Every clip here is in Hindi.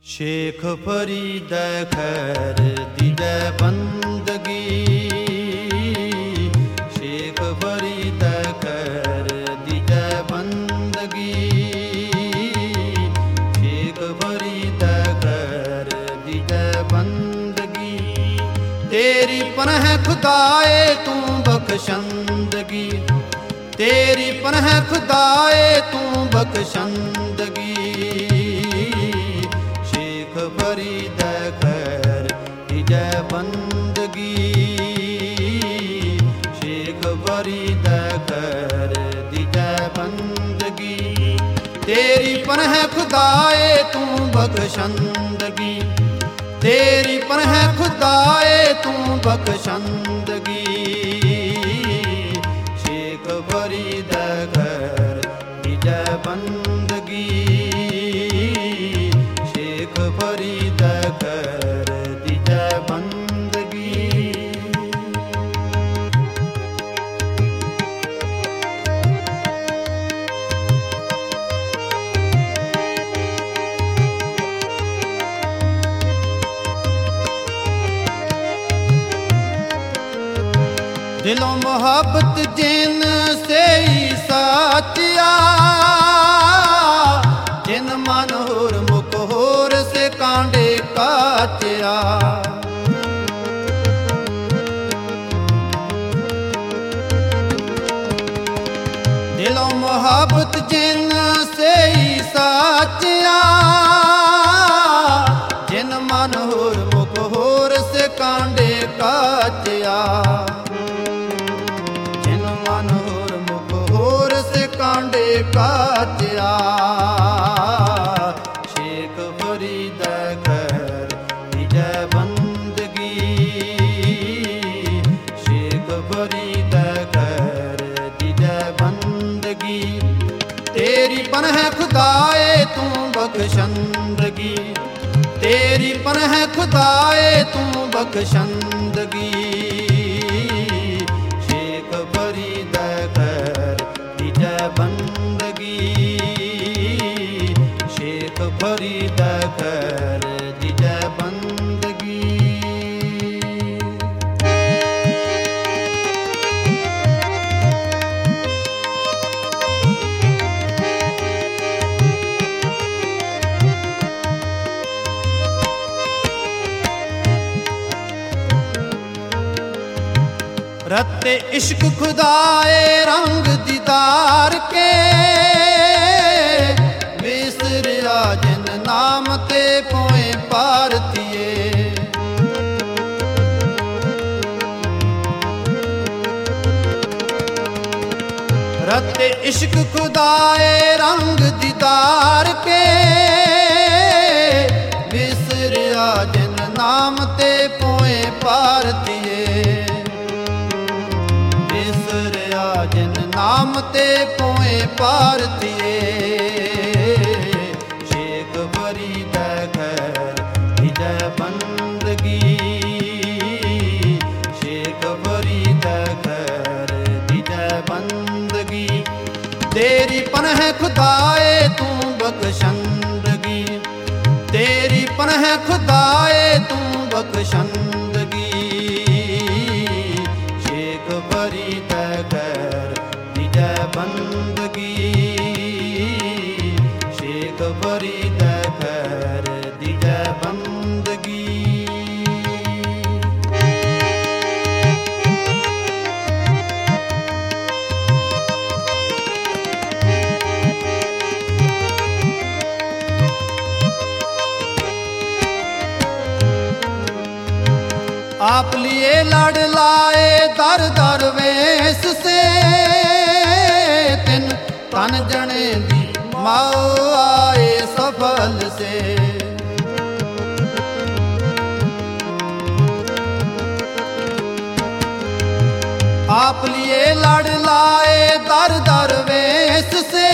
शेख फरीद खैर दीदे बंदगी, शेख फरीद खैर दीदे बंदगी, शेख फरीद खैर दीदे बंदगी। तेरी पनह खुदाए तू बख्शंदगी, तेरी पनह खुदाए तू बख्शंदगी। फरीद खैर दीदे बंदगी, शेख फरीद खैर दीदे बंदगी। तेरी पनह खुदाए तू बख्शंदगी, तेरी पनह खुदाए तू बख्शंदगी। शेख फरीद खैर दीदे बंदगी, फरीद खैर दीदे बंदगी। दिलों मोहब्बत जिन से ही साथिया, जिन मन होर मुख होर से कांडे काचिया। दिलों मोहब्बत जिन से ही साचिया, जिन मन होर मुख होर से कांडे काचिया, जिन मन होर मुख होर से कांडे काचिया। शेख फरीद खैर दीदे बंदगी, शेख फरीद खैर दीदे बंदगी। तेरी पनह खुदाए तू बख्शंदगी, तेरी पनह खुदाए तू बख्शंदगी। शेख फरीद खैर दीदे बंदगी, शेख फरीद खैर दीदे बंदगी। रत्ते इश्क खुदाए रंग दीदार के, विसरिया जिन नाम ते पोए पारतिए। रत्ते इश्क खुदाए रंग दीदार के, विसरिया जिन नाम ते पोए पारतिए। विसरिया जिन नाम ते पोए पारतिए। शेख फरीद खैर दीदे बंदगी, शेख फरीद खैर दीदे बंदगी। तेरी पनह खुदाए तू बख्शंदगी, तेरी पनह खुदाए तू बख्शंदगी। शेख फरीद खैर दीदे बंदगी, शेख फरीद खैर दीदे बंदगी। आप लिए लड़ लाए दर दर वेश से, तिन तन जने दी माओ आए सफल से। आप लिए लड़ लाए दर दर वेश से,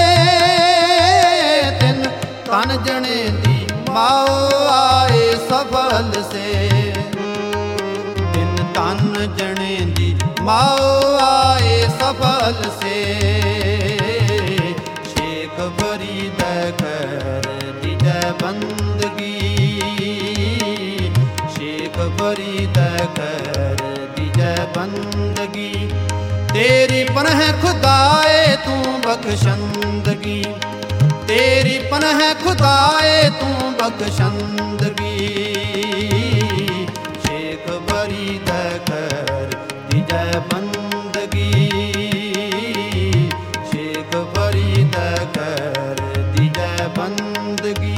तिन तन जने दी माओ आए सफल से। तन जने दी माओ आए सफल से। शेख फरीद खैर दीजै बंदगी, शेख फरीद खैर दीजै बंदगी। तेरी पनह खुदाए तू बख्शंदगी, तेरी पनह खुदाए तू बख्शंदगी। शेख फरीद खैर दीजै बंदगी, शेख फरीद खैर दीजै बंदगी।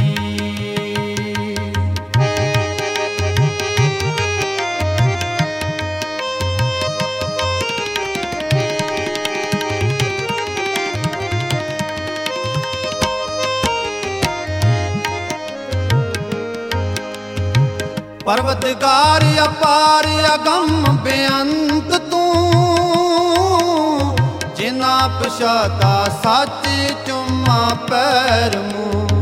परवतगार अपार अगम बेअंत तू, जिना पछाता सच चुम्मा पैर मुँह।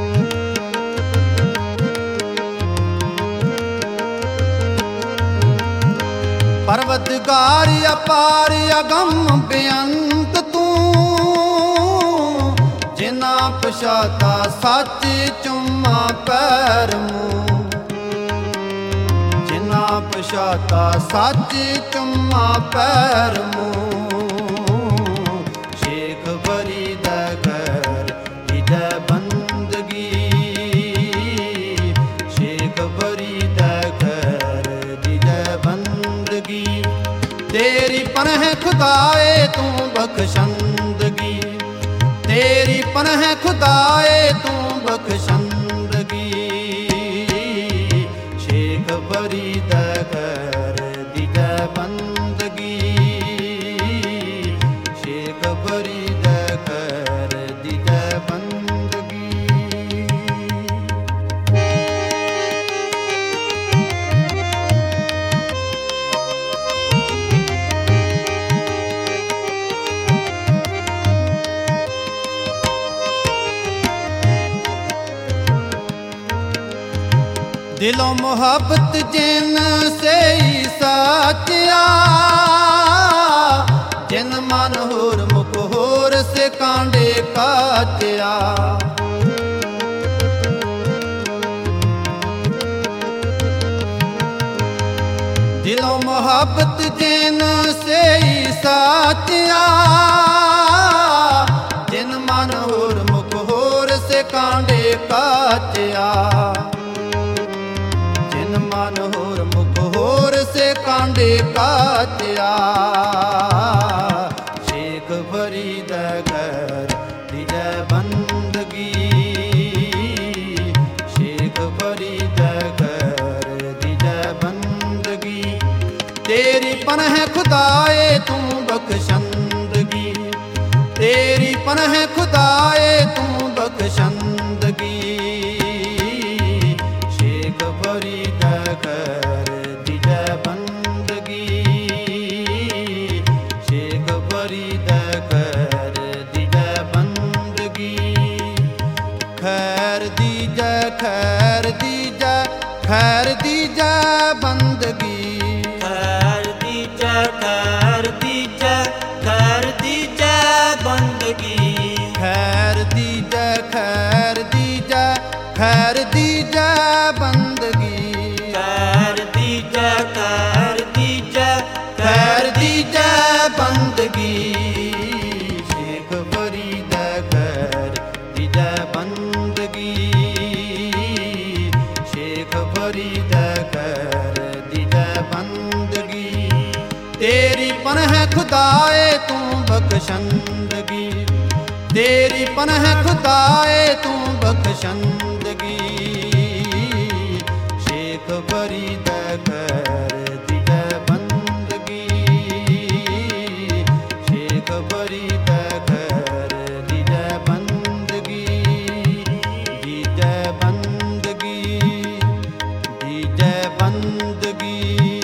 परवतगार अपार अगम बेअंत तू, जिना पछाता सच चुम्मा पैर मुँह। पछाता सच चुम्मा पैर मुँह। शेख फरीद खैर दीजै बंदगी, शेख फरीद खैर दीजै बंदगी। तेरी पनह खुदाए तू बख्शंदगी, तेरी पनह खुदाए तू बख्शंदगी। शेख फरीद खैर दीजै बंदगी, शेख फरीद खैर दीजै बंदगी। दिलों मोहब्बत जिन से ही साचिया, जिन मन होर मुख होर से कांडे काटिया। दिलों मोहब्बत जिन से ही साचिया, जिन मन होर मुख होर से कांडे काटिया। मन होर मुख होर से कांडे काटिया। शेख फरीद खैर दीजै बंदगी, शेख फरीद खैर दीजै बंदगी। तेरी पनह खुदाए तू बख्शंदगी, तेरी पनह खुदाए तू बख्शंदगी। शेख फरीद खैर दीजै बंदगी, शेख फरीद खैर दीजै बंदगी। खैर दीजै खैर दीजै खैर दीजै बंदगी, खैर दीजै खैर दीजै खैर दीजै बंदगी। खैर दीजै खैर दीजै खैर दीजै बंदगी। खैर दीजै खैर दीजै खैर दीजै बंदगी। शेख फरीद खैर दीजै बंदगी, शेख फरीद खैर दीजै बंदगी। तेरी पनह खुदाए तू बख्शंदगी, तेरी पनह खुदाए तू बख्शंदगी। शेख फरीद खैर दीजै बंदगी, शेख फरीद खैर दीजै बंदगी। दीजै बंदगी, दीजै बंदगी।